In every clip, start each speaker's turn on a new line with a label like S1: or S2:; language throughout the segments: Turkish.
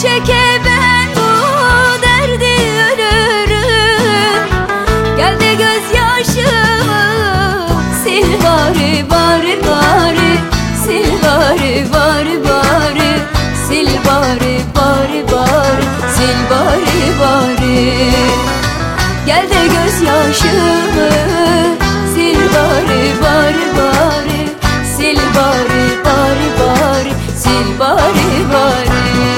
S1: çeke ben bu derdi ölürüm. Gel de gözyaşımı sil bari bari bari, sil bari bari bari, sil bari bari bari, sil bari bari. Gel de gözyaşımı sil bari bari bari, sil bari bari bari, sil bari bari.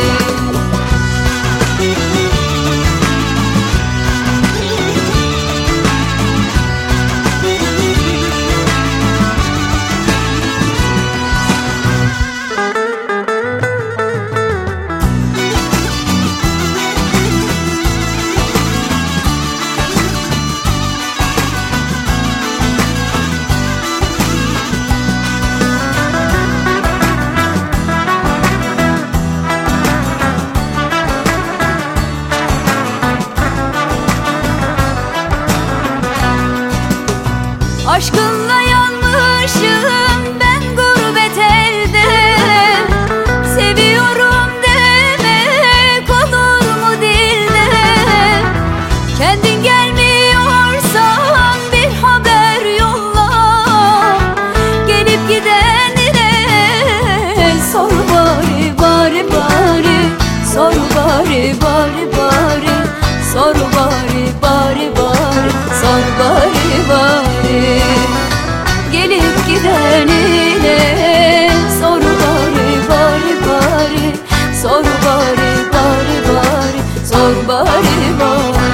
S1: Aşkınla yanmışım ben gurbet elde, seviyorum demek olur mu dilde? Kendin gelmiyorsan bir haber yolla, gelip gidenine sor bari bari bari, sor bari bari bari, sor bari bari bari, sor bari bari. Gelip gidenine sor bari bari bari, sor bari bari bari, sor bari bari.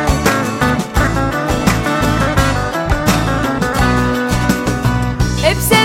S1: Hep